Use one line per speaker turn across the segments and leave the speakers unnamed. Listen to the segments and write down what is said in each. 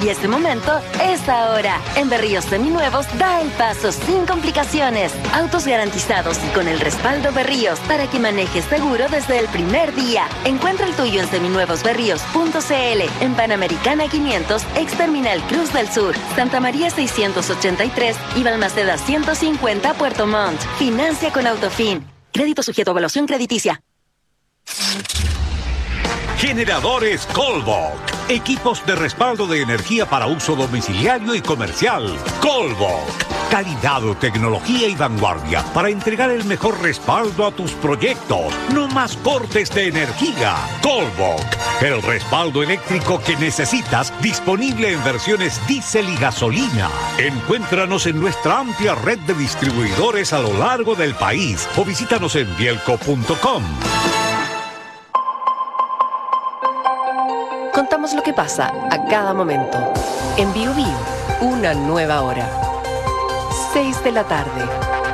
y ese momento es ahora. En Berríos Seminuevos, da el paso sin complicaciones. Autos garantizados y con el respaldo Berríos para que manejes seguro desde el primer día. Encuentra el tuyo en seminuevosberríos.cl, en Panamericana 500, ex Terminal Cruz del Sur, Santa María 683 y Balmaceda 150, Puerto Montt. Financia con Autofin. Crédito sujeto a evaluación crediticia.
Generadores Colbach. Equipos de respaldo de energía para uso domiciliario y comercial. Colbach. Calidad, tecnología y vanguardia para entregar el mejor respaldo a tus proyectos. No más cortes de energía. Colbach. El respaldo eléctrico que necesitas, disponible en versiones diésel y gasolina. Encuéntranos en nuestra amplia red de distribuidores a lo largo del país o visítanos en bielco.com.
Contamos lo que pasa a cada momento. En Bio Bio, una nueva hora. 6 de la tarde.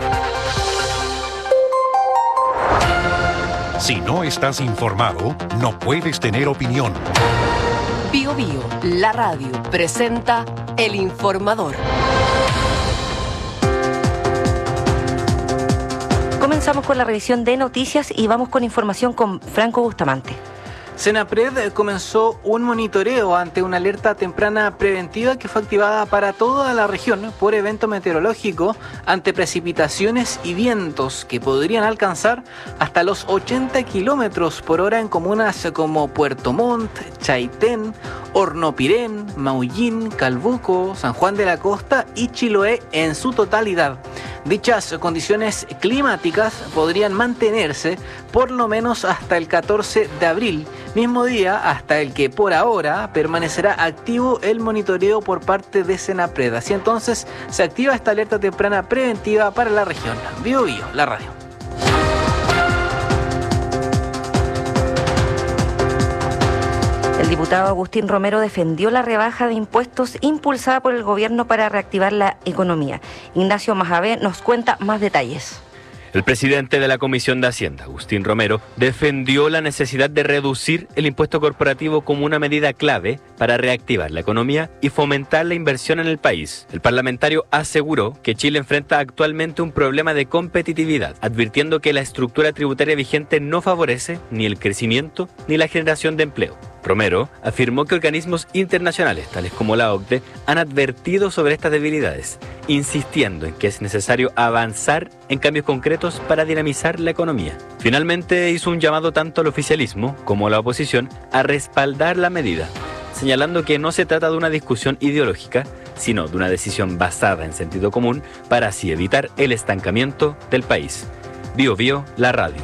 Si no estás informado, no puedes tener opinión.
Bio Bio, la radio, presenta El Informador.
Comenzamos con la revisión de noticias y vamos con información con Franco Bustamante.
Senapred comenzó un monitoreo ante una alerta temprana preventiva que fue activada para toda la región por evento meteorológico ante precipitaciones y vientos que podrían alcanzar hasta los 80 kilómetros por hora en comunas como Puerto Montt, Chaitén, Hornopirén, Maullín, Calbuco, San Juan de la Costa y Chiloé en su totalidad. Dichas condiciones climáticas podrían mantenerse por lo menos hasta el 14 de abril, mismo día hasta el que por ahora permanecerá activo el monitoreo por parte de Senapred. Así entonces se activa esta alerta temprana preventiva para la región. Bio Bio, la radio.
El diputado Agustín Romero defendió la rebaja de impuestos impulsada por el gobierno para reactivar la economía. Ignacio Majabé nos cuenta más detalles.
El presidente de la Comisión de Hacienda, Agustín Romero, defendió la necesidad de reducir el impuesto corporativo como una medida clave para reactivar la economía y fomentar la inversión en el país. El parlamentario aseguró que Chile enfrenta actualmente un problema de competitividad, advirtiendo que la estructura tributaria vigente no favorece ni el crecimiento ni la generación de empleo. Romero afirmó que organismos internacionales, tales como la OCDE, han advertido sobre estas debilidades, insistiendo en que es necesario avanzar en cambios concretos para dinamizar la economía. Finalmente hizo un llamado tanto al oficialismo como a la oposición a respaldar la medida, señalando que no se trata de una discusión ideológica, sino de una decisión basada en sentido común para así evitar el estancamiento del país. Bio Bio, la radio.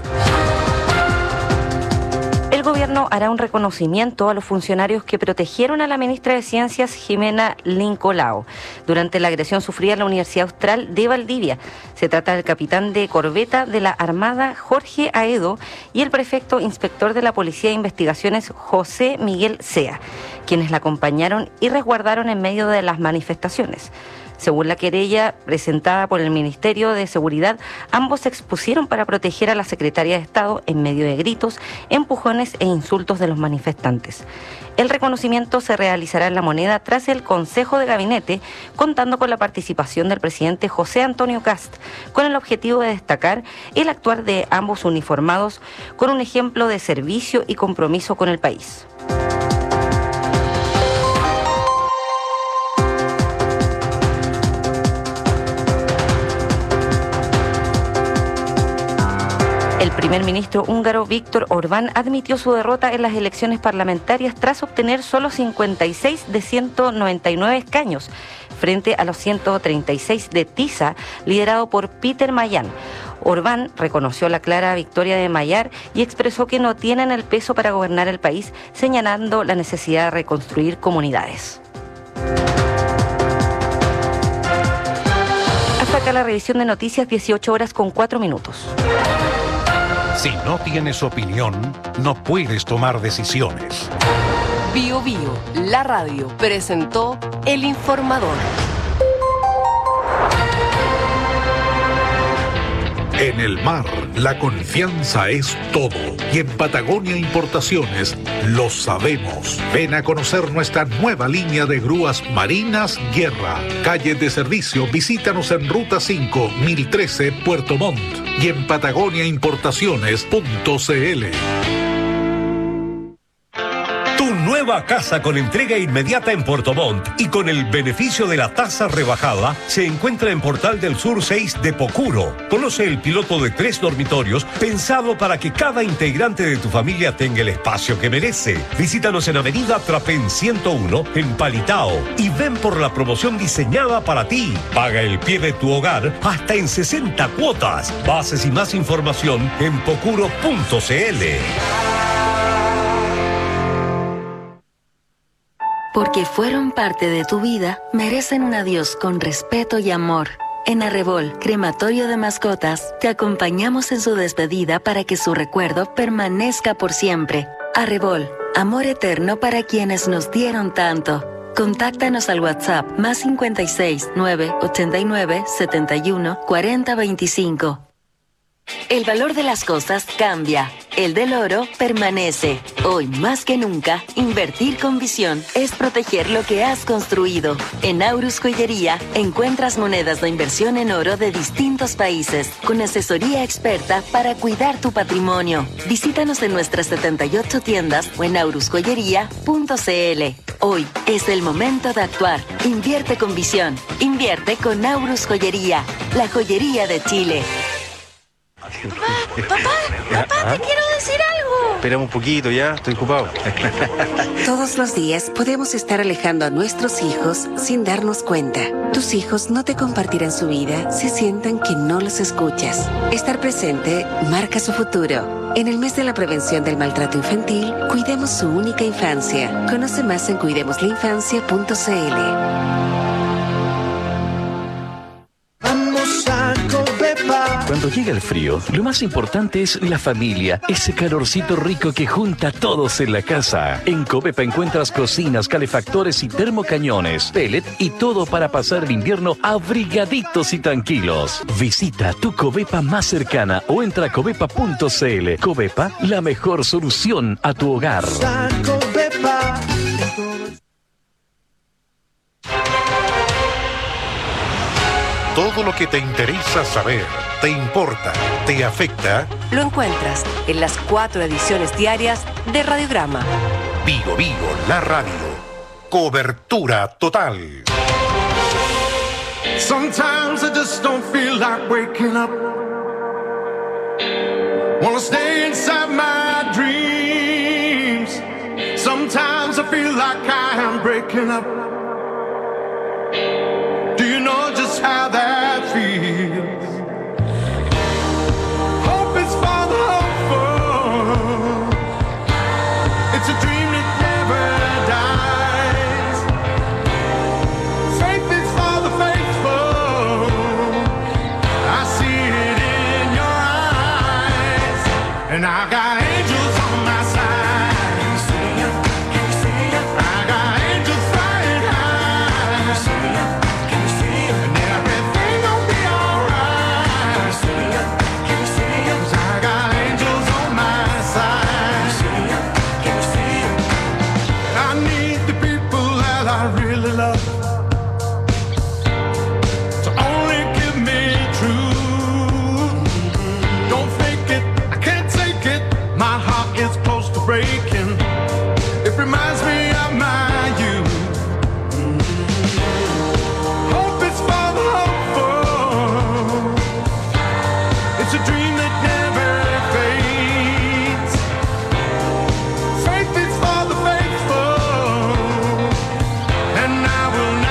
El gobierno hará un reconocimiento a los funcionarios que protegieron a la ministra de Ciencias, Jimena Lincolao, durante la agresión sufrida en la Universidad Austral de Valdivia. Se trata del capitán de corbeta de la Armada, Jorge Aedo, y el prefecto inspector de la Policía de Investigaciones, José Miguel Sea, quienes la acompañaron y resguardaron en medio de las manifestaciones. Según la querella presentada por el Ministerio de Seguridad, ambos se expusieron para proteger a la secretaria de Estado en medio de gritos, empujones e insultos de los manifestantes. El reconocimiento se realizará en La Moneda tras el Consejo de Gabinete, contando con la participación del presidente José Antonio Kast, con el objetivo de destacar el actuar de ambos uniformados con un ejemplo de servicio y compromiso con el país. El primer ministro húngaro Viktor Orbán admitió su derrota en las elecciones parlamentarias tras obtener solo 56 de 199 escaños, frente a los 136 de TISA, liderado por Peter Mayan. Orbán reconoció la clara victoria de Magyar y expresó que no tienen el peso para gobernar el país, señalando la necesidad de reconstruir comunidades. Hasta acá la revisión de noticias, 18:04.
Si no tienes opinión, no puedes tomar decisiones.
Bio Bio, la radio, presentó El Informador.
En el mar, la confianza es todo. Y en Patagonia Importaciones lo sabemos. Ven a conocer nuestra nueva línea de grúas marinas Guerra. Calle de servicio, visítanos en Ruta 5, 1013, Puerto Montt. Y en patagoniaimportaciones.cl. Tu nueva casa con entrega inmediata en Puerto Montt y con el beneficio de la tasa rebajada se encuentra en Portal del Sur 6 de Pocuro. Conoce el piloto de 3 dormitorios pensado para que cada integrante de tu familia tenga el espacio que merece. Visítanos en Avenida Trapén 101 en Palitao y ven por la promoción diseñada para ti. Paga el pie de tu hogar hasta en 60 cuotas. Bases y más información en pocuro.cl.
Porque fueron parte de tu vida, merecen un adiós con respeto y amor. En Arrebol, crematorio de mascotas, te acompañamos en su despedida para que su recuerdo permanezca por siempre. Arrebol, amor eterno para quienes nos dieron tanto. Contáctanos al WhatsApp +56 989 71 40 25. El valor de las cosas cambia. El del oro permanece. Hoy más que nunca, invertir con visión es proteger lo que has construido. En Aurus Joyería encuentras monedas de inversión en oro de distintos países, con asesoría experta para cuidar tu patrimonio. Visítanos en nuestras 78 tiendas o en aurusjoyería.cl. Hoy es el momento de actuar. Invierte con visión. Invierte con Aurus Joyería, la joyería de Chile.
Papá, te quiero decir algo.
Espera un poquito, ya, estoy ocupado.
Todos los días podemos estar alejando a nuestros hijos sin darnos cuenta. Tus hijos no te compartirán su vida si sienten que no los escuchas. Estar presente marca su futuro. En el mes de la prevención del maltrato infantil, cuidemos su única infancia. Conoce más en cuidemoslainfancia.cl.
Cuando llega el frío, lo más importante es la familia, ese calorcito rico que junta a todos en la casa. En Covepa encuentras cocinas, calefactores y termocañones, pellet y todo para pasar el invierno abrigaditos y tranquilos. Visita tu Covepa más cercana o entra a covepa.cl. Covepa, la mejor solución a tu hogar.
Todo lo que te interesa saber, te importa, te afecta.
Lo encuentras en las 4 ediciones diarias de Radiograma.
Vigo, la radio. Cobertura total.
Sometimes I just don't feel like waking up. Wanna stay inside my dreams. Sometimes I feel like I am breaking up. Do you know just how that feels? Hope is for the hopeful. It's a dream that never dies. Faith is for the faithful. I see it in your eyes. And I got angels on my side. I got angels flying high. And everything gon' be alright. 'Cause I got angels on my side. I need the people that I really love to only give me truth. Don't fake it, I can't take it. My heart is close to breaking. It reminds me of my youth. Hope is for the hopeful. It's a dream that never fades. Faith is for the faithful. And I will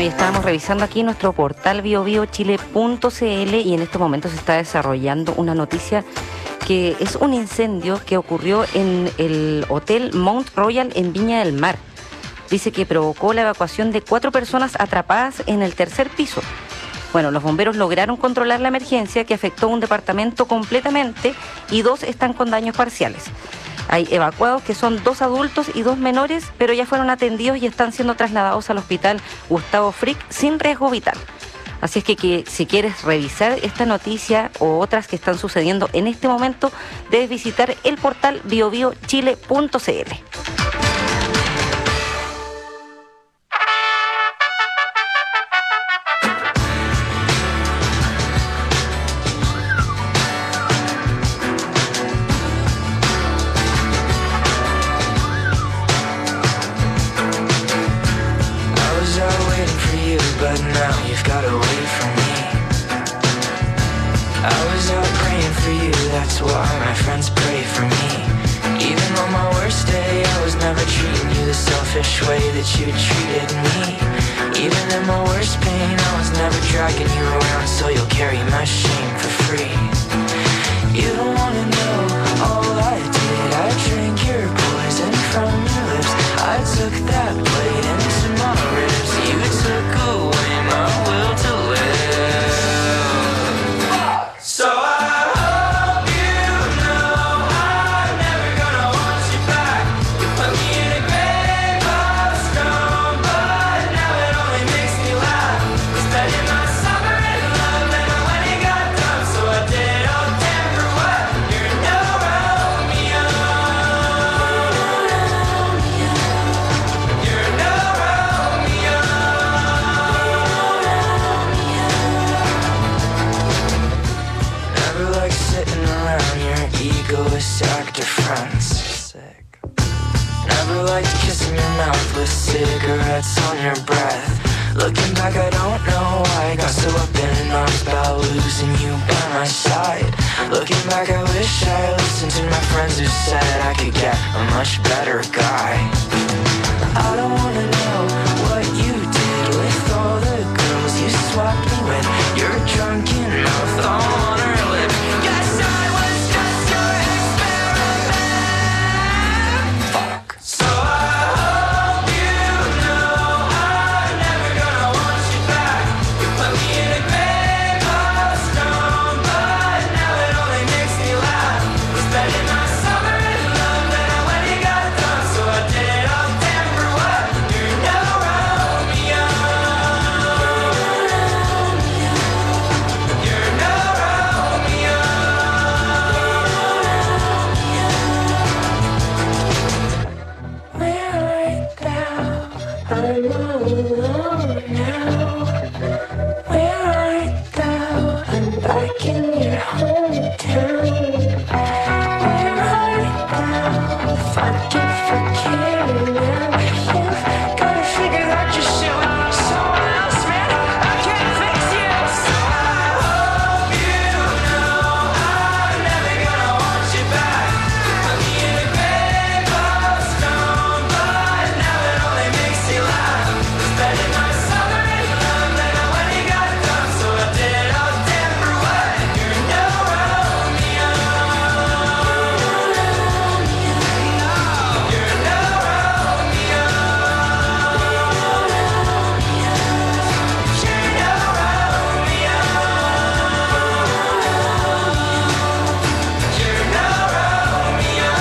Bueno, y estábamos revisando aquí nuestro portal biobiochile.cl y en estos momentos se está desarrollando una noticia que es un incendio que ocurrió en el Hotel Mount Royal en Viña del Mar. Dice que provocó la evacuación de 4 personas atrapadas en el tercer piso. Bueno, los bomberos lograron controlar la emergencia que afectó un departamento completamente y 2 están con daños parciales. Hay evacuados que son 2 adultos y 2 menores, pero ya fueron atendidos y están siendo trasladados al hospital Gustavo Frick sin riesgo vital. Así es que si quieres revisar esta noticia o otras que están sucediendo en este momento, debes visitar el portal biobiochile.cl.
Way that you treated me. Even in my worst pain, I was never dragging you around, so you'll carry my shame for free. You don't wanna know all I did. I drank your poison from your lips. I took that blade into my ribs. You took away my will to live. So actor friends. Sick. Never liked kissing your mouth with cigarettes on your breath. Looking back, I don't know why I got so up in arms about losing you by my side. Looking back, I wish I listened to my friends who said I could get a much better guy. I don't wanna know what you did with all the girls you swapped me with. Your drunken mouth on her lips. Yes, I was just your experiment. Fuck. So I hope you know I'm never gonna want you back. You put me in a grave of stone, but now it only makes me laugh. Spending my summer in love, and when you got done, so I did it all damn for what? You're no Romeo. You're no Romeo. We're right now, I'm all alone now. We're right now, I'm back in your hometown. We're right now, fuck you for caring now. You've gotta figure that your shit with someone else, man. I can't fix you. So I hope you know I'm never gonna want you back. You put me in a grave of stone, but now it only makes you laugh. Spending my summer in love, and when you got done, so I did it all damn for what? You're no Romeo. You're no Romeo. You're no Romeo.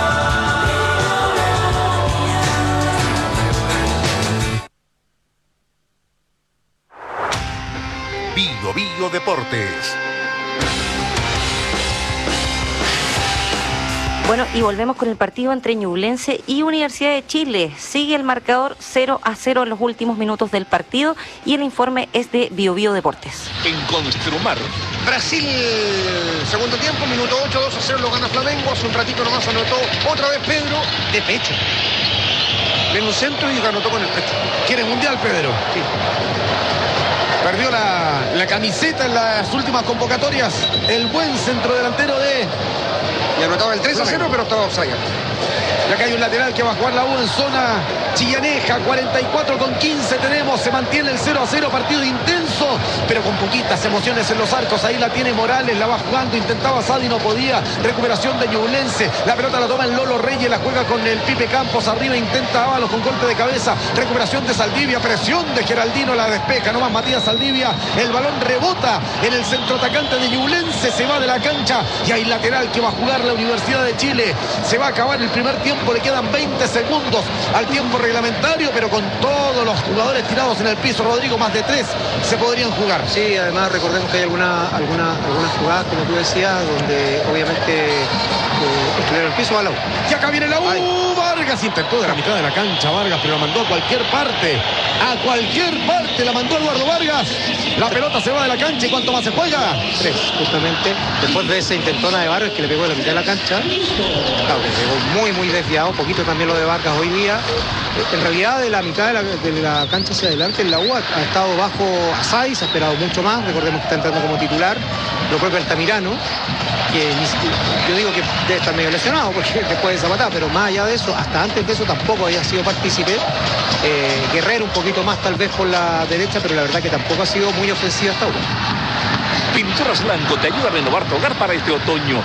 Bio Bio Deportes.
Bueno, y volvemos con el partido entre Ñublense y Universidad de Chile. Sigue el marcador 0-0 en los últimos minutos del partido y el informe es de Bio Bio Deportes.
En Construmar.
Brasil, segundo tiempo, minuto 8, 2-0 lo gana Flamengo. Hace un ratito nomás anotó otra vez Pedro de pecho. En un centro y anotó con el pecho.
¿Quiere mundial, Pedro?
Sí.
Perdió la camiseta en las últimas convocatorias. El buen centrodelantero de...
Y anotaba el 3-0, pero estaba offside.
Y acá hay un lateral que va a jugar la U en zona chillaneja. 44:15 tenemos. Se mantiene el 0-0. Partido intenso, pero con poquitas emociones en los arcos. Ahí la tiene Morales, la va jugando. Intentaba Sadi, no podía. Recuperación de Ñublense. La pelota la toma el Lolo Reyes. La juega con el Pipe Campos. Arriba intenta Ábalos con golpe de cabeza. Recuperación de Saldivia. Presión de Geraldino. La despeja nomás Matías Saldivia. El balón rebota en el centro atacante de Ñublense. Se va de la cancha. Y hay lateral que va a jugar la Universidad de Chile. Se va a acabar el primer tiempo. Le quedan 20 segundos al tiempo reglamentario, pero con todos los jugadores tirados en el piso, Rodrigo, más de 3 se podrían jugar.
Sí, además recordemos que hay algunas jugadas, como tú decías, donde obviamente estuvieron el piso a la U.
Y acá viene la U. Ay. Vargas intentó de la mitad de la cancha, Vargas, pero la mandó a cualquier parte. A cualquier parte la mandó Eduardo Vargas. La pelota se va de la cancha. ¿Y cuánto más se juega?
3, justamente. Después de esa intentona de Vargas que le pegó de la mitad de la cancha. Claro, le pegó muy desviado. Poquito también lo de Vargas hoy día. En realidad, de la mitad de la cancha hacia adelante, la U ha estado bajo a Sadi, se ha esperado mucho más. Recordemos que está entrando como titular. Lo propio Altamirano, que yo digo que debe estar medio lesionado porque después de Zapata, pero más allá de eso, hasta antes de eso tampoco había sido partícipe. Guerrero un poquito más tal vez por la derecha, pero la verdad que tampoco ha sido muy ofensiva hasta ahora.
Pinturas Lanco te ayuda a renovar tu hogar para este otoño.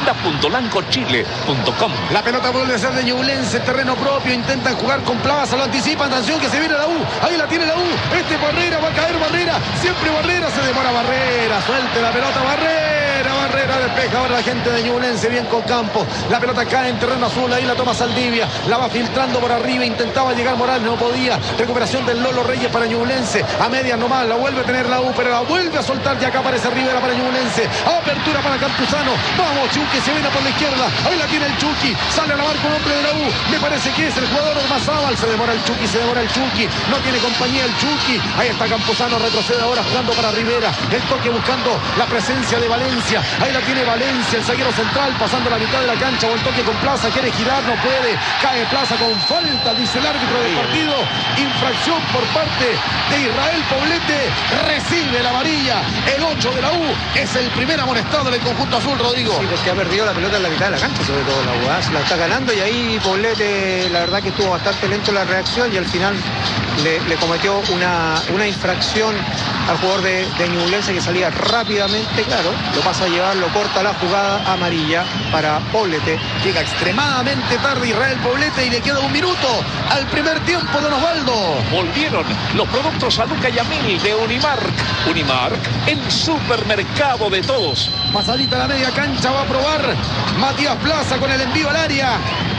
Tienda.lancochile.com.
La pelota vuelve a ser de Ñublense, terreno propio. Intentan jugar con Plaza, lo anticipan. Atención que se viene la U. Ahí la tiene la U. Barrera, va a caer Barrera. Siempre Barrera, se demora Barrera. Suelte la pelota Barrera, despeja ahora la gente de Ñublense. Bien con Campos. La pelota cae en terreno azul. Ahí la toma Saldivia. La va filtrando por arriba. Intentaba llegar Morales, no podía. Recuperación del Lolo Reyes para Ñublense. A medias nomás. La vuelve a tener la U, pero la vuelve a soltar. Y acá aparece Rivera para Ñublense. Apertura para Campuzano. Vamos, Chucky se viene por la izquierda. Ahí la tiene el Chucky. Sale a la marca un hombre de la U. Me parece que es el jugador más Ábal. Se demora el Chucky. No tiene compañía el Chucky. Ahí está Campuzano. Retrocede ahora jugando para Rivera. El toque buscando la presencia de Valencia. Ahí la tiene Valencia, el zaguero central, pasando la mitad de la cancha. O el toque con Plaza. Quiere girar, no puede. Cae Plaza con falta, dice el árbitro del partido. Infracción por parte de Israel Poblete. Recibe la amarilla. El 8 de la U es el primer amonestado del conjunto azul, Rodrigo.
Sí, porque ha perdido la pelota en la mitad de la cancha, sobre todo la U. Se la está ganando y ahí Poblete, la verdad que estuvo bastante lento la reacción y al final le cometió una infracción al jugador de Ñublense que salía rápidamente, claro, lo pasa a llevar, lo corta la jugada amarilla para Poblete.
Llega extremadamente tarde Israel Poblete y le queda 1 minuto al primer tiempo, don Osvaldo.
Volvieron los productos Aluca y Amil de Unimark. Unimark, el supermercado de todos.
Pasadita a la media cancha, va a probar Matías Plaza con el envío al área.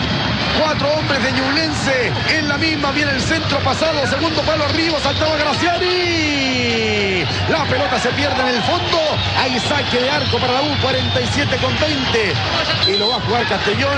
4 hombres de Ñublense en la misma, viene el centro pasado, segundo palo arriba, saltaba Graciani. La pelota se pierde en el fondo. Hay saque de arco para la U, 47:20. Y lo va a jugar Castellón.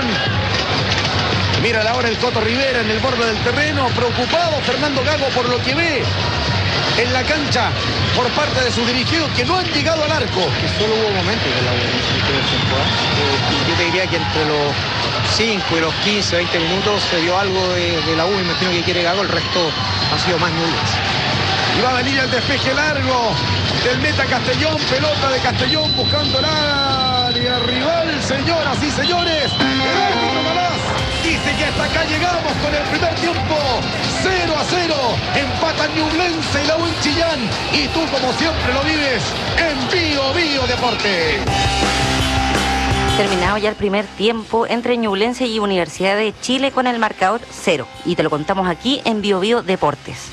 Mira ahora el Coto Rivera en el borde del terreno, preocupado Fernando Gago por lo que ve en la cancha por parte de sus dirigidos que no han llegado al arco.
Que solo hubo momentos de la U en el primer tiempo. Yo te diría que entre los 5 y los 15, 20 minutos se vio algo de la U, imagino que quiere Gago, el resto ha sido más Ñublense.
Y va a venir el despeje largo del meta Castellón, pelota de Castellón buscando el área rival, señoras y señores. El árbitro Galás dice que hasta acá llegamos con el primer tiempo. 0-0, empatan Ñublense y la U en Chillán. Y tú, como siempre lo vives, en Bio Deporte.
Terminado ya el primer tiempo entre Ñublense y Universidad de Chile con el marcador 0. Y te lo contamos aquí en Bio Deportes.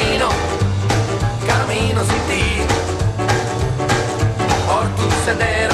Camino sin ti por tu sendero.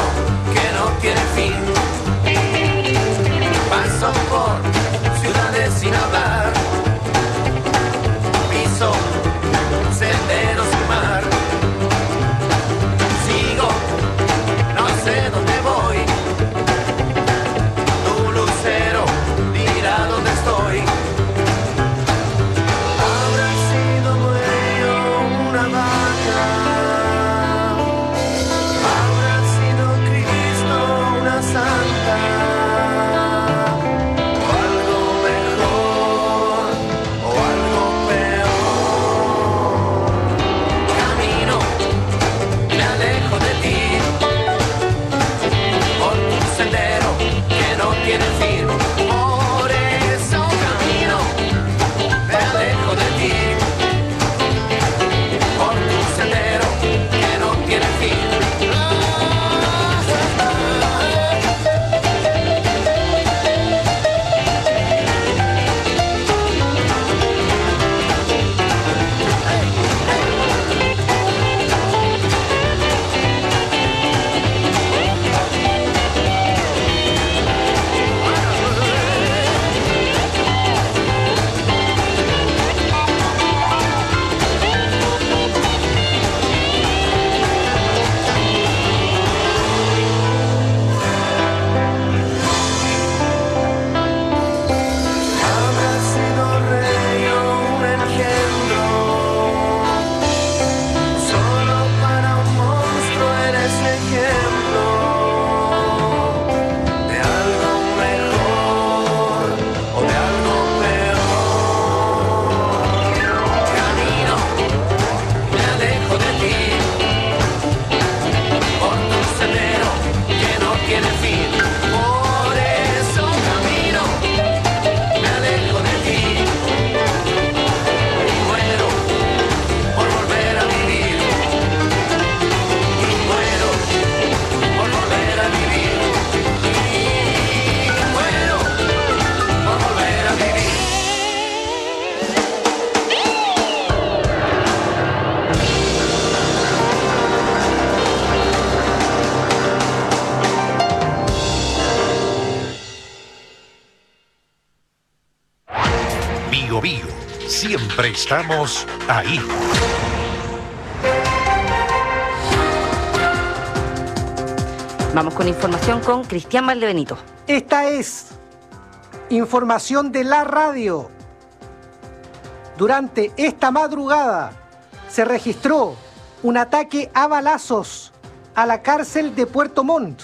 Siempre estamos ahí.
Vamos con información con Cristian Valdebenito.
Esta es información de la radio. Durante esta madrugada se registró un ataque a balazos a la cárcel de Puerto Montt.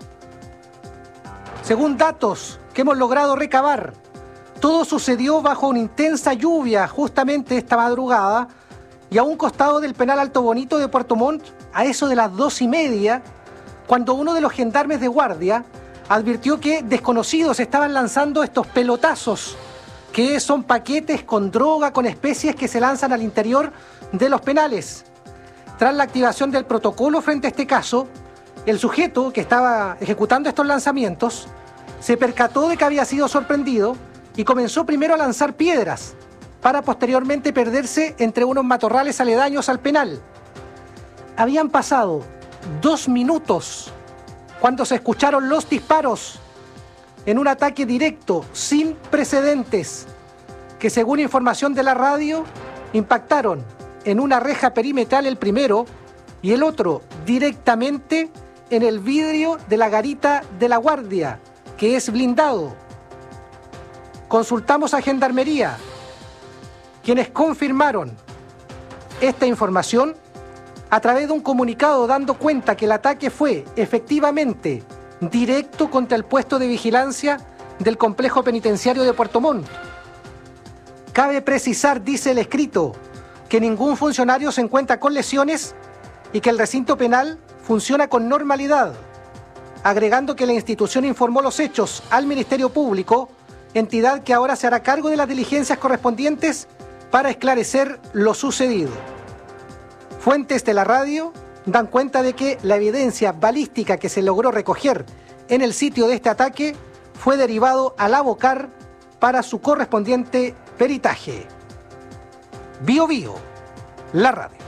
Según datos que hemos logrado recabar, todo sucedió bajo una intensa lluvia justamente esta madrugada y a un costado del penal Alto Bonito de Puerto Montt, a eso de las 2:30, cuando uno de los gendarmes de guardia advirtió que desconocidos estaban lanzando estos pelotazos, que son paquetes con droga, con especies que se lanzan al interior de los penales. Tras la activación del protocolo frente a este caso, el sujeto que estaba ejecutando estos lanzamientos se percató de que había sido sorprendido y comenzó primero a lanzar piedras para posteriormente perderse entre unos matorrales aledaños al penal. Habían pasado 2 minutos cuando se escucharon los disparos en un ataque directo sin precedentes que, según información de la radio, impactaron en una reja perimetral el primero y el otro directamente en el vidrio de la garita de la guardia, que es blindado. Consultamos a Gendarmería, quienes confirmaron esta información a través de un comunicado dando cuenta que el ataque fue efectivamente directo contra el puesto de vigilancia del complejo penitenciario de Puerto Montt. Cabe precisar, dice el escrito, que ningún funcionario se encuentra con lesiones y que el recinto penal funciona con normalidad, agregando que la institución informó los hechos al Ministerio Público, entidad que ahora se hará cargo de las diligencias correspondientes para esclarecer lo sucedido. Fuentes de la radio dan cuenta de que la evidencia balística que se logró recoger en el sitio de este ataque fue derivado al Abocar para su correspondiente peritaje. Bio Bio, la radio.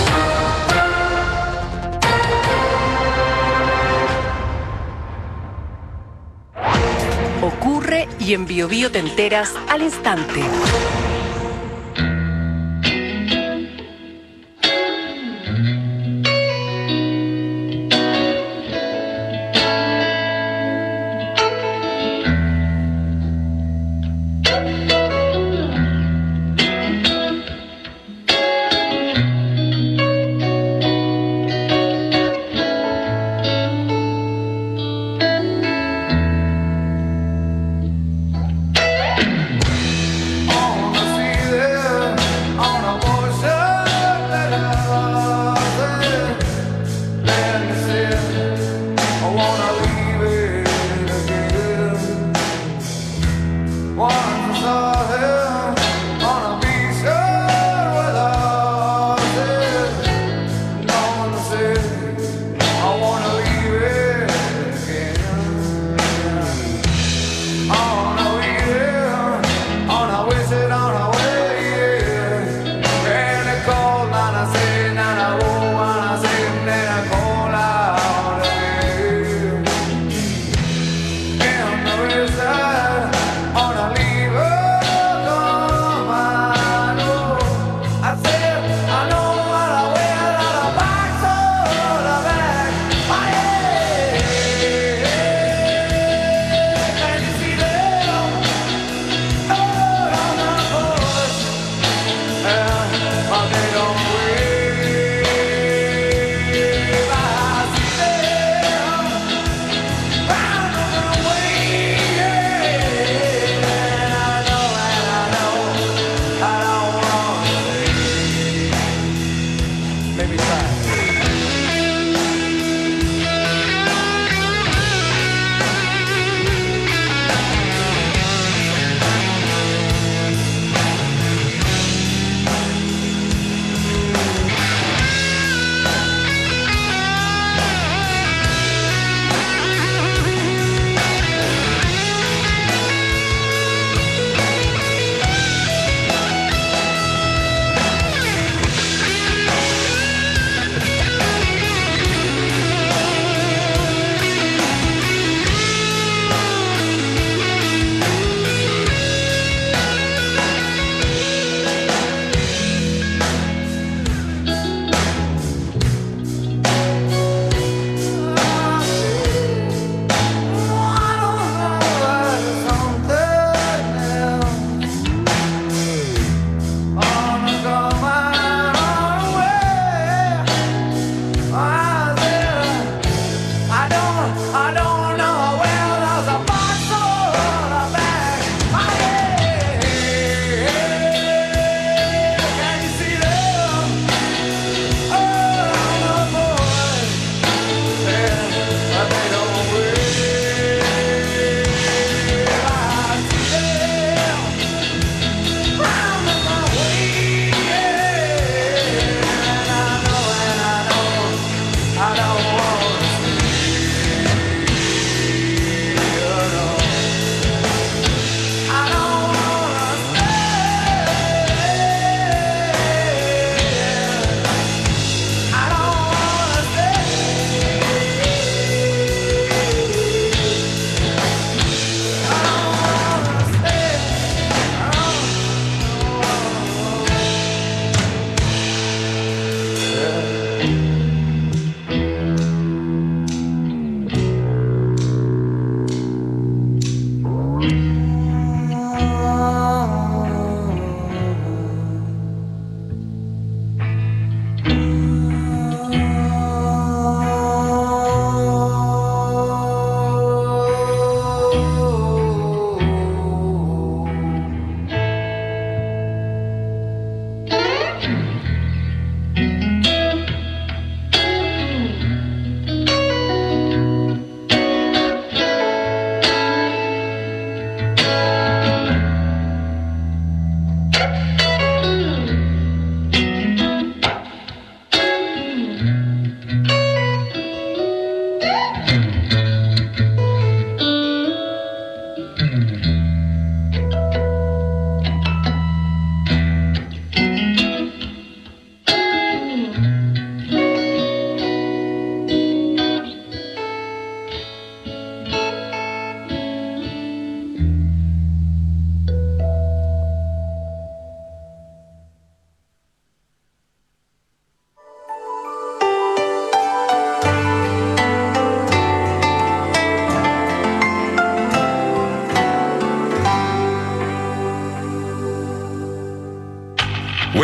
Ocurre y en Bio Bio te enteras al instante.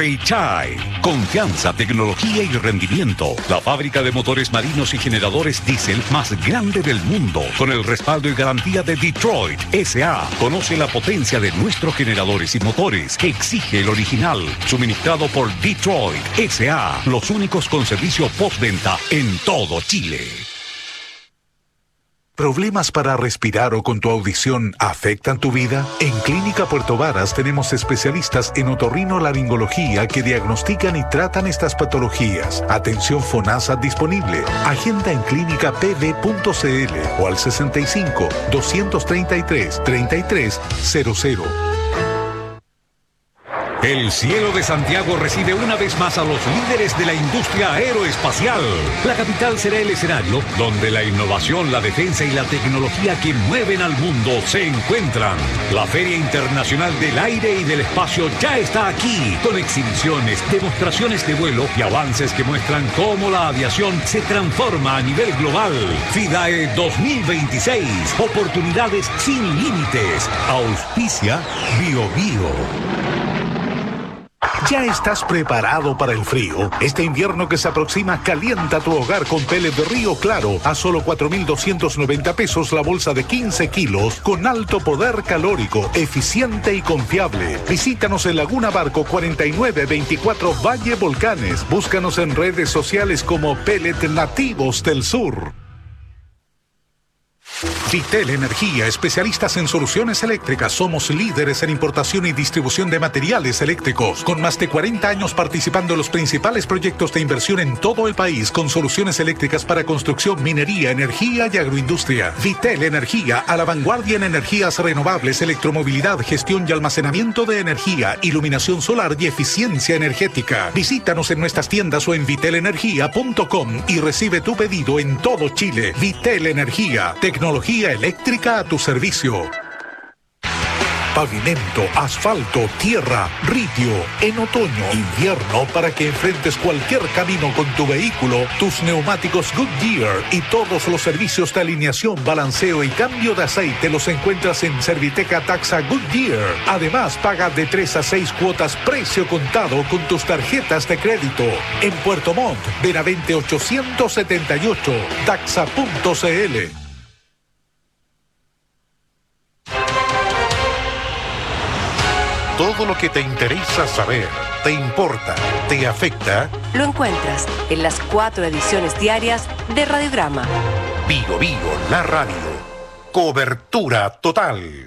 Weichai. Confianza, tecnología y rendimiento. La fábrica de motores marinos y generadores diésel más grande del mundo. Con el respaldo y garantía de Detroit S.A. Conoce la potencia de nuestros generadores y motores que exige el original. Suministrado por Detroit S.A. Los únicos con servicio postventa en todo Chile.
¿Problemas para respirar o con tu audición afectan tu vida? En Clínica Puerto Varas tenemos especialistas en otorrinolaringología que diagnostican y tratan estas patologías. Atención FONASA disponible. Agenda en clínicapv.cl o al 65 233 3300.
El cielo de Santiago recibe una vez más a los líderes de la industria aeroespacial. La capital será el escenario donde la innovación, la defensa y la tecnología que mueven al mundo se encuentran. La Feria Internacional del Aire y del Espacio ya está aquí, con exhibiciones, demostraciones de vuelo y avances que muestran cómo la aviación se transforma a nivel global. FIDAE 2026, oportunidades sin límites. Auspicia BioBio.
¿Ya estás preparado para el frío? Este invierno que se aproxima, calienta tu hogar con pellet de Río Claro a solo 4.290 pesos la bolsa de 15 kilos con alto poder calórico, eficiente y confiable. Visítanos en Laguna Barco 4924 Valle Volcanes. Búscanos en redes sociales como Pellet Nativos del Sur. Vitel Energía, especialistas en soluciones eléctricas. Somos líderes en importación y distribución de materiales eléctricos, con más de 40 años participando en los principales proyectos de inversión en todo el país, con soluciones eléctricas para construcción, minería, energía y agroindustria. Vitel Energía, a la vanguardia en energías renovables, electromovilidad, gestión y almacenamiento de energía, iluminación solar y eficiencia energética. Visítanos en nuestras tiendas o en vitelenergia.com y recibe tu pedido en todo Chile. Vitel Energía, tecnología eléctrica a tu servicio. Pavimento, asfalto, tierra, ridio. En otoño, invierno, para que enfrentes cualquier camino con tu vehículo, tus neumáticos Goodyear y todos los servicios de alineación, balanceo y cambio de aceite los encuentras en Serviteca Taxa Goodyear. Además, paga de 3 a 6 cuotas precio contado con tus tarjetas de crédito. En Puerto Montt, Benavente 878, taxa.cl. Todo lo que te interesa saber, te importa, te afecta,
lo encuentras en las 4 ediciones diarias de Radiograma.
Vigo Vigo, la radio. Cobertura total.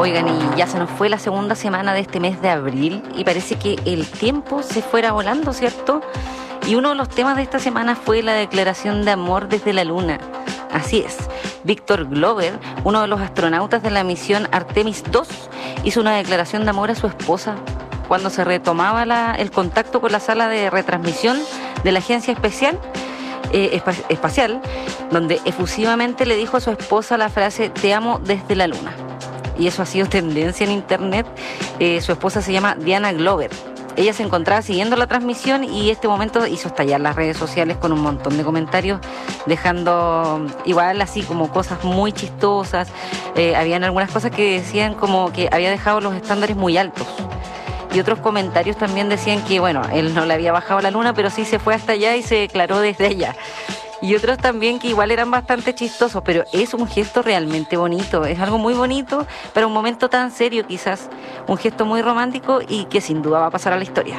Oigan, y ya se nos fue la segunda semana de este mes de abril y parece que el tiempo se fuera volando, ¿cierto? Y uno de los temas de esta semana fue la declaración de amor desde la Luna. Así es, Victor Glover, uno de los astronautas de la misión Artemis II, hizo una declaración de amor a su esposa cuando se retomaba el contacto con la sala de retransmisión de la Agencia Espacial, donde efusivamente le dijo a su esposa la frase "te amo desde la Luna". Y eso ha sido tendencia en internet. Su esposa se llama Diana Glover. Ella se encontraba siguiendo la transmisión y este momento hizo estallar las redes sociales con un montón de comentarios, dejando igual así como cosas muy chistosas. Habían algunas cosas que decían como que había dejado los estándares muy altos. Y otros comentarios también decían que, bueno, él no le había bajado a la luna, pero sí se fue hasta allá y se declaró desde allá. Y otros también que igual eran bastante chistosos, pero es un gesto realmente bonito, es algo muy bonito para un momento tan serio quizás, un gesto muy romántico y que sin duda va a pasar a la historia.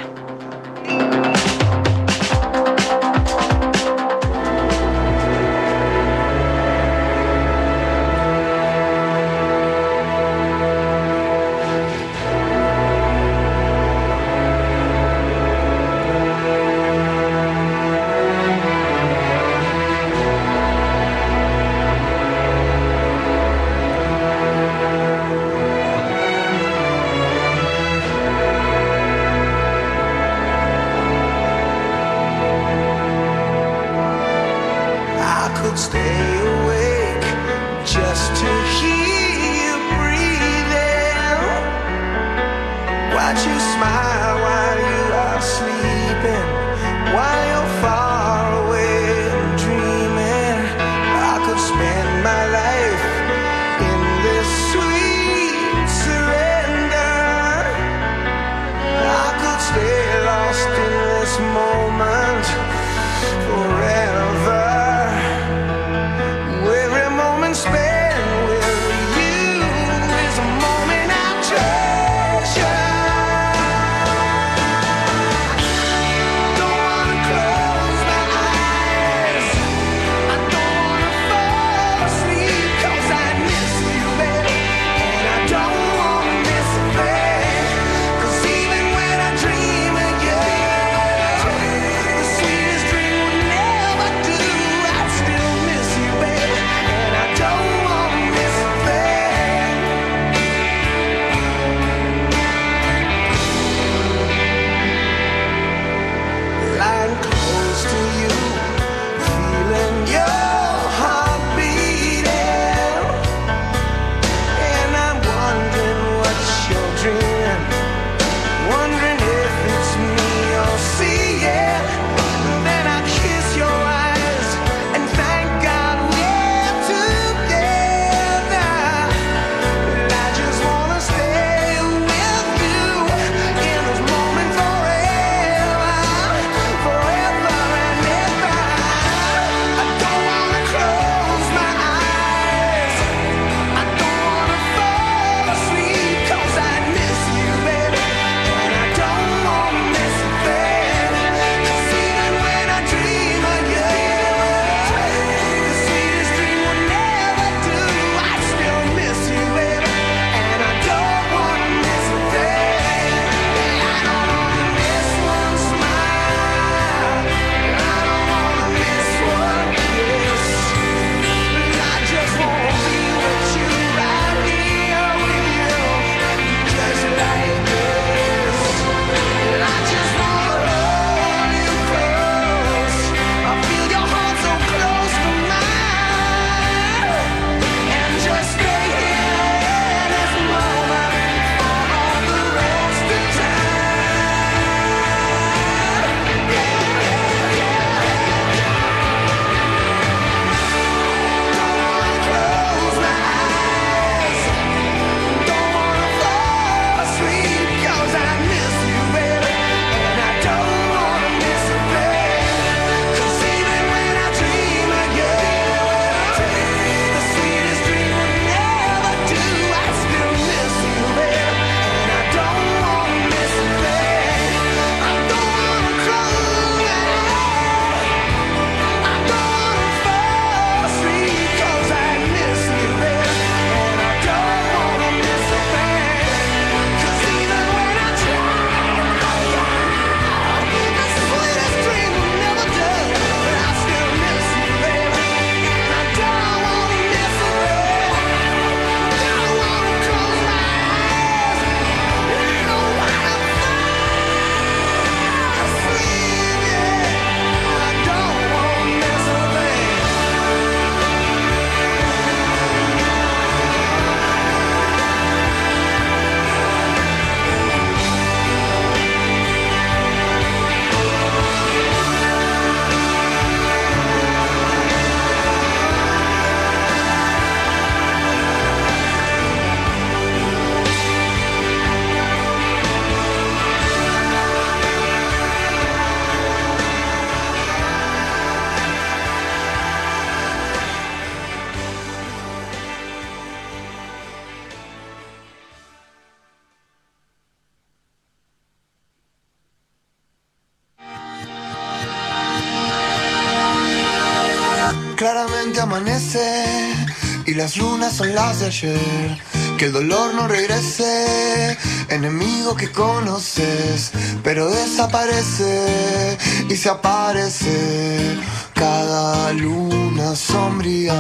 claramente amanece y las lunas son las de ayer. Que el dolor no regrese, enemigo que conoces, pero desaparece y se aparece cada luna sombría.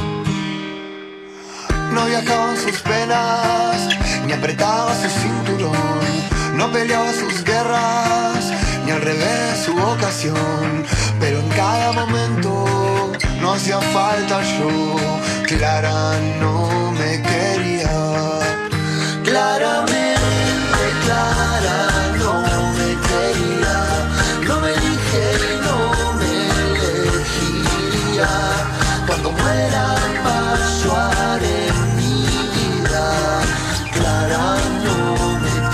No viajaba en sus penas, ni apretaba su cinturón, no peleaba sus guerras, ni al revés su vocación, pero en cada momento no hacía falta yo. Clara no me quería, claramente Clara no me quería, no me elige y no me elegiría. Cuando muera paso haré mi vida, Clara no me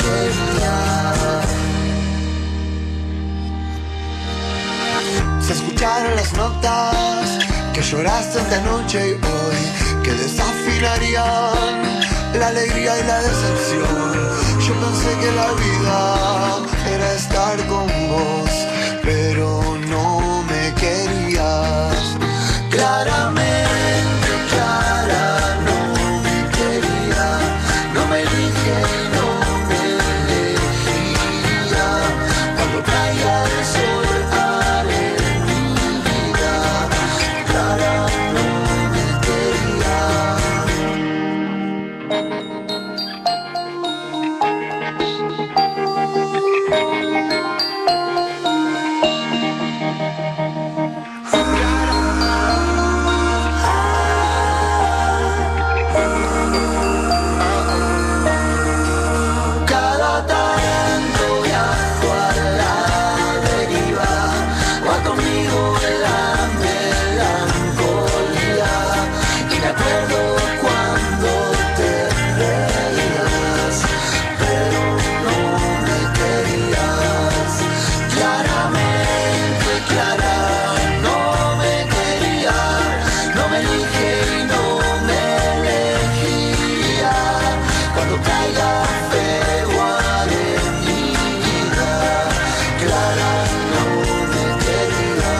quería. Se escucharon las notas que lloraste esta noche y hoy, que desafinarían la alegría y la decepción. Yo pensé que la vida era estar con vos, pero no me querías. Claramente Clara no me quería, no me elige y no me elegía. Cuando caiga el sol haré mi vida, Clara no me quería. Cada tanto viajo a la deriva, va conmigo la melancolía, y me acuerdo cuando te reías, pero no me querías. Claramente Clara no me quería, no me elige y no me elegía. Cuando caiga feo haré mi vida, Clara no me quería.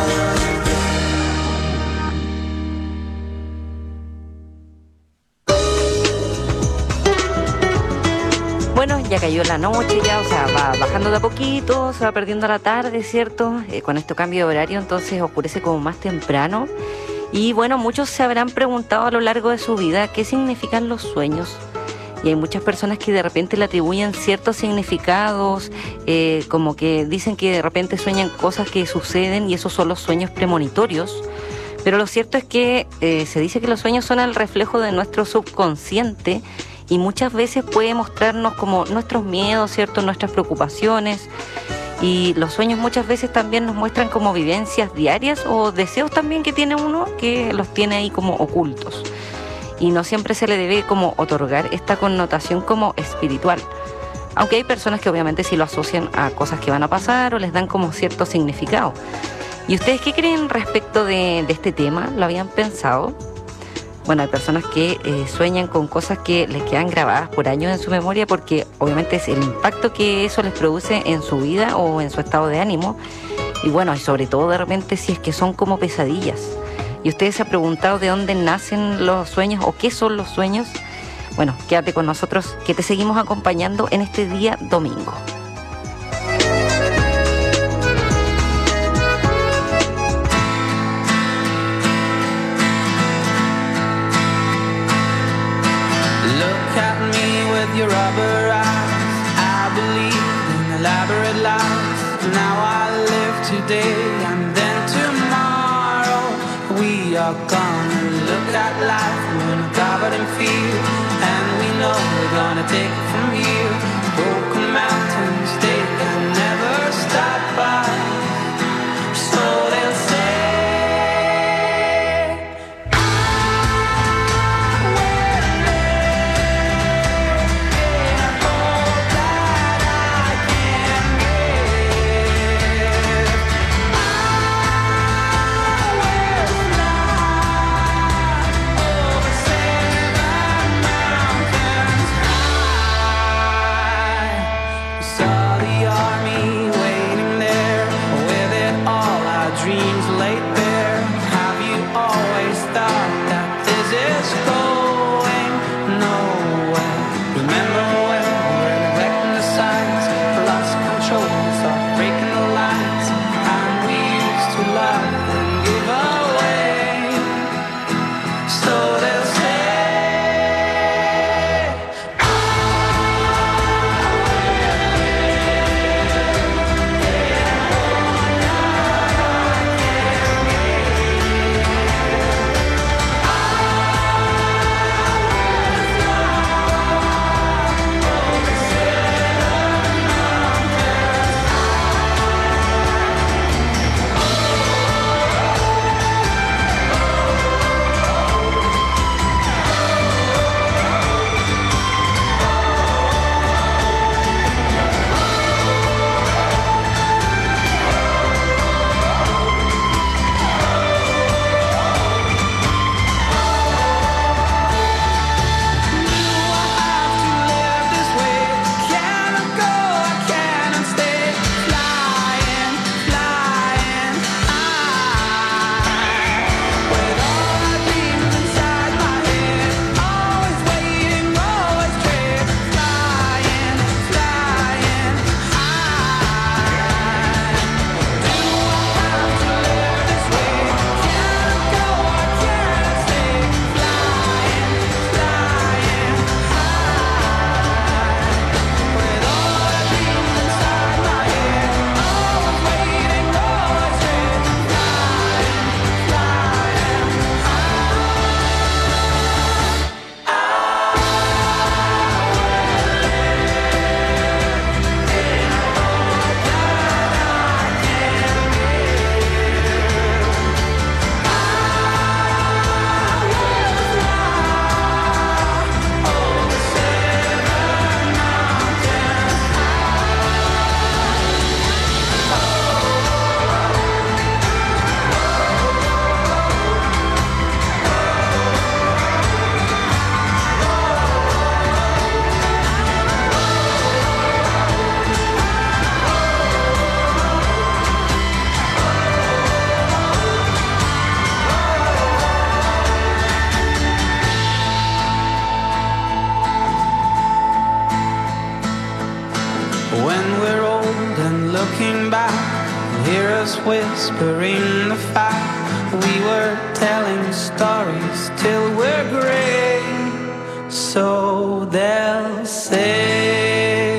Bueno, ya cayó la noche, ya, o sea, va bajando de a poquito, se va perdiendo la tarde, ¿cierto? Con este cambio de horario, entonces oscurece como más temprano. Y bueno, muchos se habrán preguntado a lo largo de su vida qué significan los sueños. Y hay muchas personas que de repente le atribuyen ciertos significados, como que dicen que de repente sueñan cosas que suceden y esos son los sueños premonitorios. Pero lo cierto es que se dice que los sueños son el reflejo de nuestro subconsciente y muchas veces puede mostrarnos como nuestros miedos, ¿cierto? Nuestras preocupaciones. Y los sueños muchas veces también nos muestran como vivencias diarias o deseos también que tiene uno que los tiene ahí como ocultos. Y no siempre se le debe como otorgar esta connotación como espiritual. Aunque hay personas que obviamente sí lo asocian a cosas que van a pasar o les dan como cierto significado. ¿Y ustedes qué creen respecto de este tema? ¿Lo habían pensado? Bueno, hay personas que sueñan con cosas que les quedan grabadas por años en su memoria porque obviamente es el impacto que eso les produce en su vida o en su estado de ánimo. Y bueno, y sobre todo de repente si es que son como pesadillas. ¿Y ustedes se han preguntado de dónde nacen los sueños o qué son los sueños? Bueno, quédate con nosotros que te seguimos acompañando en este día domingo.
Your rubber eyes, I believed in elaborate lies. Now I live today and then tomorrow we are gonna look at life when covered in fear, and we know we're gonna take it from here. Broken mountains, they can never stop by, so they'll say. looking back, hear us whispering the fact we were telling stories till we're gray, so they'll say.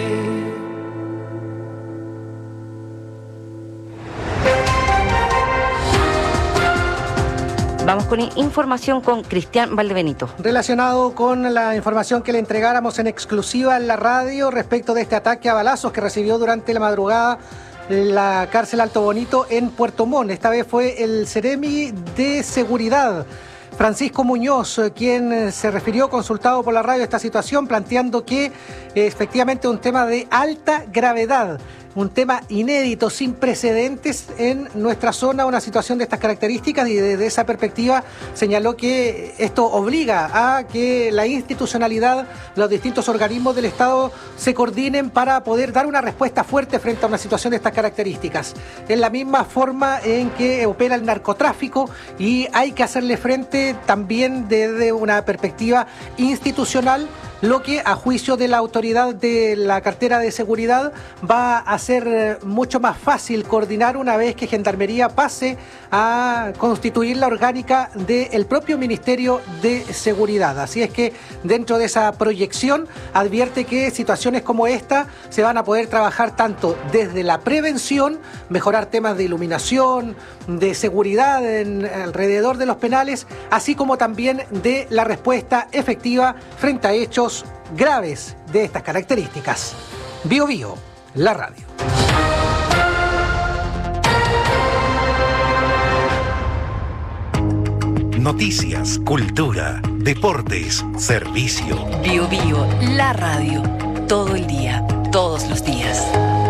Vamos con información con Cristian Valdebenito.
Relacionado con la información que le entregáramos en exclusiva en la radio respecto de este ataque a balazos que recibió durante la madrugada la cárcel Alto Bonito en Puerto Montt. Esta vez fue el Seremi de Seguridad, Francisco Muñoz, quien se refirió, consultado por la radio, a esta situación, planteando que efectivamente es un tema de alta gravedad, un tema inédito, sin precedentes en nuestra zona, una situación de estas características, y desde esa perspectiva señaló que esto obliga a que la institucionalidad, los distintos organismos del Estado se coordinen para poder dar una respuesta fuerte frente a una situación de estas características. En la misma forma en que opera el narcotráfico, y hay que hacerle frente también desde una perspectiva institucional, lo que a juicio de la autoridad de la cartera de seguridad va a ser mucho más fácil coordinar una vez que Gendarmería pase a constituir la orgánica del propio Ministerio de Seguridad. Así es que dentro de esa proyección advierte que situaciones como esta se van a poder trabajar tanto desde la prevención, mejorar temas de iluminación, de seguridad alrededor de los penales, así como también de la respuesta efectiva frente a hechos graves de estas características. Bio Bio, la radio.
Noticias, cultura, deportes, servicio.
Bio Bio, la radio. Todo el día, todos los días.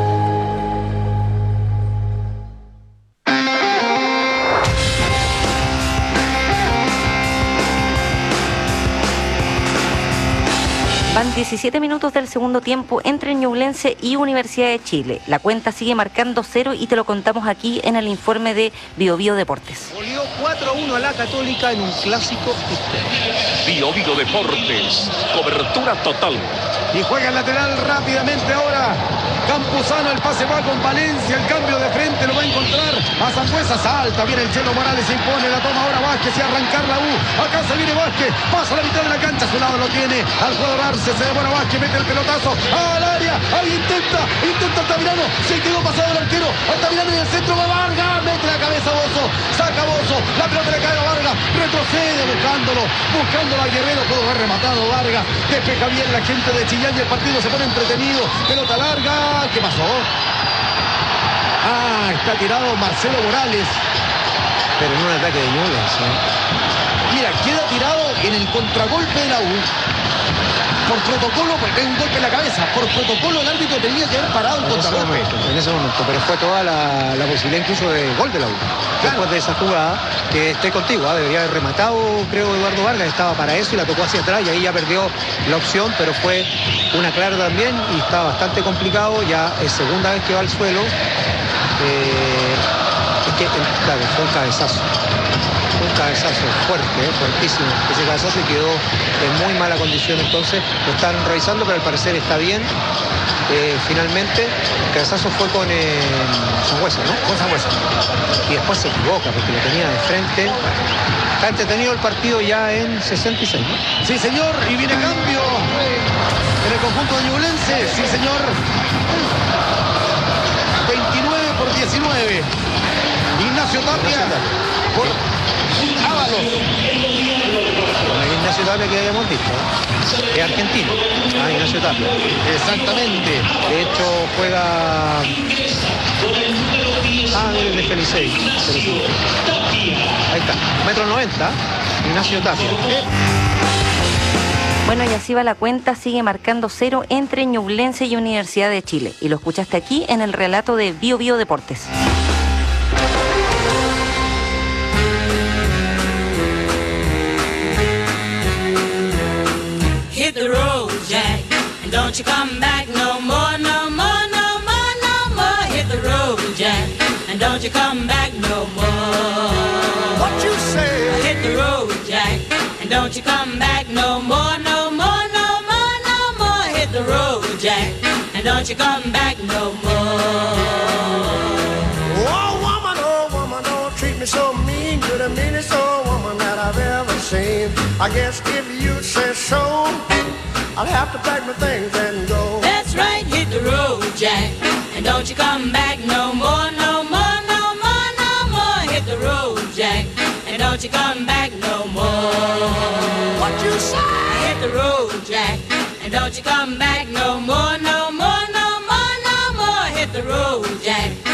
Van 17 minutos del segundo tiempo entre Ñublense y Universidad de Chile. La cuenta sigue marcando 0 y te lo contamos aquí en el informe de Bio Bio Deportes.
Goleó 4-1 a la Católica en un clásico histórico.
Bio Bio Deportes, cobertura total.
Y juega el lateral rápidamente ahora. Campuzano, el pase va con Valencia, el cambio de frente lo va a encontrar a Sangüesa, salta, viene el Chelo Morales, se impone, la toma ahora Vázquez y arrancar la U, acá se viene Vázquez, pasa a la mitad de la cancha, a su lado lo tiene, al jugador Arce, se demora Vázquez, mete el pelotazo, al área, ahí intenta Altamirano, se quedó pasado el arquero, Altamirano en el centro, va Vargas, mete la cabeza Bozo, saca Bozo, la pelota le cae a Vargas, retrocede buscándolo a Guerrero, pudo haber rematado Vargas, despeja bien la gente de Chillán y el partido se pone entretenido, pelota larga. ¿Qué pasó? Está tirado Marcelo Morales.
Pero en un ataque de Ñublense.
Mira, queda tirado en el contragolpe de la U. Por protocolo, porque es un golpe en la cabeza. Por protocolo el árbitro tenía que haber parado el contragolpe.
En ese momento, pero fue toda la posibilidad incluso de gol de la U. Después de esa jugada, que estoy contigo, debería haber rematado, creo, Eduardo Vargas, estaba para eso y la tocó hacia atrás y ahí ya perdió la opción, pero fue una clara también y está bastante complicado, ya es segunda vez que va al suelo. Claro, fue un cabezazo fuerte, fuertísimo, ese cabezazo, y quedó en muy mala condición. Entonces lo están revisando, pero al parecer está bien. Finalmente el cabezazo fue con Sangüesa, ¿no? Con Sangüesa. Y después se equivoca porque lo tenía de frente. Está entretenido el partido ya en 66, ¿no?
Sí, señor, y viene cambio en el conjunto de Ñublense. Sí, señor. 29-19. Ignacio Tapia por Ábalos.
Ignacio Tapia que habíamos visto, es argentino. Ignacio Tapia.
Exactamente.
De hecho juega de Felicei. Ahí está, 1,90 m, Ignacio Tapia.
Bueno, y así va la cuenta, sigue marcando 0 entre Ñublense y Universidad de Chile. Y lo escuchaste aquí en el relato de Bio Bio Deportes.
Hit the road, Jack, and don't you come back no more, no more, no more, no more. Hit the road, Jack, and don't you come back no more.
What you say?
Hit the road, Jack, and don't you come back no more, no more, no more, no more. Hit the road, Jack, and don't you come back no more.
I guess if you say so, I'll have to pack my things and go.
That's right, hit the road, Jack, and don't you come back no more, no more, no more, no more. Hit the road, Jack, and don't you come back no more.
What you say?
Hit the road, Jack, and don't you come back no more, no more, no more, no more. Hit the road, Jack.